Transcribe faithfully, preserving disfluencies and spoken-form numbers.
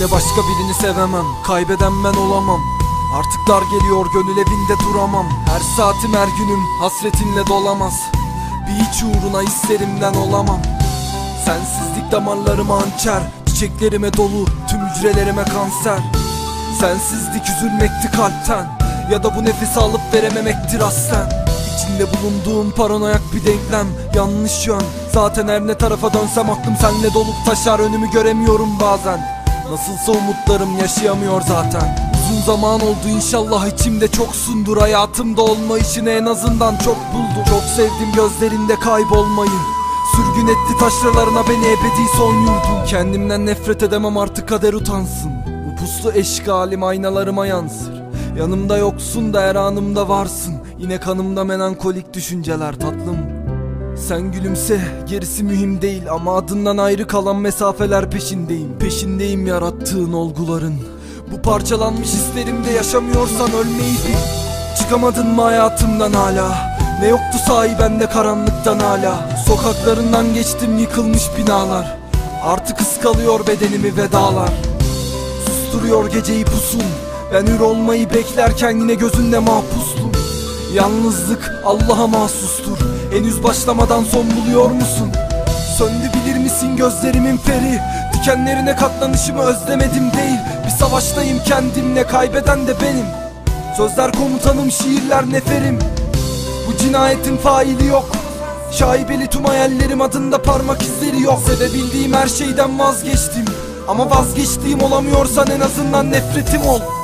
Seninle başka birini sevemem, kaybeden ben olamam. Artık dar geliyor, gönül evinde duramam. Her saatim her günüm hasretinle dolamaz. Bir hiç uğruna hislerimden olamam. Sensizlik damarlarıma hançer, çiçeklerime dolu, tüm hücrelerime kanser. Sensizlik üzülmekti kalpten, ya da bu nefesi alıp verememektir aslen. İçinde bulunduğum paranoyak bir denklem, yanlış yön. Zaten her ne tarafa dönsem aklım senle dolup taşar. Önümü göremiyorum bazen, nasılsa umutlarım yaşayamıyor zaten. Uzun zaman oldu, inşallah içimde çoksundur. Hayatımda olmayışını en azından çok buldum. Çok sevdim gözlerinde kaybolmayı, sürgün etti taşralarına beni ebedi son yurdum. Kendimden nefret edemem artık, kader utansın. Bu puslu eşkalim aynalarıma yansır. Yanımda yoksun da her anımda varsın. Yine kanımda melankolik düşünceler tatlım. Sen gülümse, gerisi mühim değil. Ama adından ayrı kalan mesafeler peşindeyim. Peşindeyim yarattığın olguların. Bu parçalanmış hislerimde yaşamıyorsan ölmeyi bil. Çıkamadın mı hayatımdan hala? Ne yoktu sahi bende karanlıktan hala? Sokaklarından geçtim yıkılmış binalar. Artık ıskalıyor bedenimi vedalar. Susturuyor geceyi pusun. Ben hür olmayı beklerken yine gözünde mahpustum. Yalnızlık Allah'a mahsustur. Henüz başlamadan son buluyor musun? Söndü bilir misin gözlerimin feri? Dikenlerine katlanışımı özlemedim değil. Bir savaştayım kendimle, kaybeden de benim. Sözler komutanım, şiirler neferim. Bu cinayetin faili yok. Şaibeli tüm hayallerim, adında parmak izleri yok. Sevebildiğim her şeyden vazgeçtim, ama vazgeçtiğim olamıyorsan en azından nefretim ol.